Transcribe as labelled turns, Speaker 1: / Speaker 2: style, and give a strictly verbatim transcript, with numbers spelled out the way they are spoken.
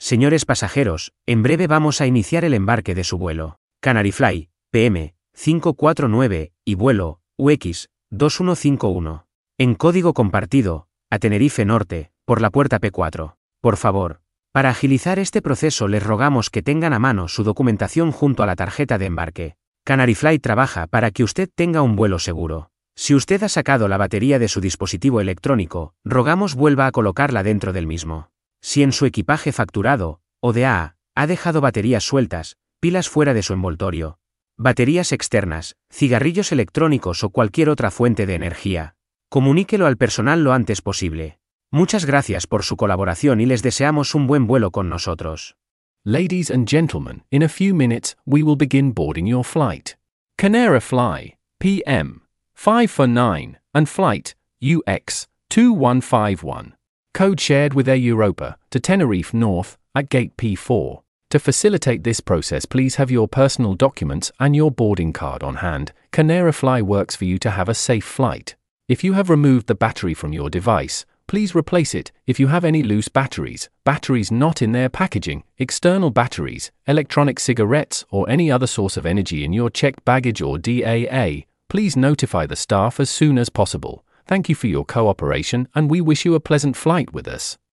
Speaker 1: Señores pasajeros, en breve vamos a iniciar el embarque de su vuelo. Canary Fly, P M, cinco cuatro nueve, y vuelo, U X, dos uno cinco uno. En código compartido, a Tenerife Norte, por la puerta P cuatro. Por favor, para agilizar este proceso les rogamos que tengan a mano su documentación junto a la tarjeta de embarque. Canary Fly trabaja para que usted tenga un vuelo seguro. Si usted ha sacado la batería de su dispositivo electrónico, rogamos vuelva a colocarla dentro del mismo. Si en su equipaje facturado, o de A A, ha dejado baterías sueltas, pilas fuera de su envoltorio, baterías externas, cigarrillos electrónicos o cualquier otra fuente de energía, comuníquelo al personal lo antes posible. Muchas gracias por su colaboración y les deseamos un buen vuelo con nosotros.
Speaker 2: Ladies and gentlemen, in a few minutes we will begin boarding your flight. Canary Fly, P M, five four nine, and flight, U X, two one five one. Code shared with Air Europa, to Tenerife North, at gate P four. To facilitate this process, please have your personal documents and your boarding card on hand. Canary Fly works for you to have a safe flight. If you have removed the battery from your device, please replace it. If you have any loose batteries, batteries not in their packaging, external batteries, electronic cigarettes, or any other source of energy in your checked baggage or D A A, please notify the staff as soon as possible. Thank you for your cooperation, and we wish you a pleasant flight with us.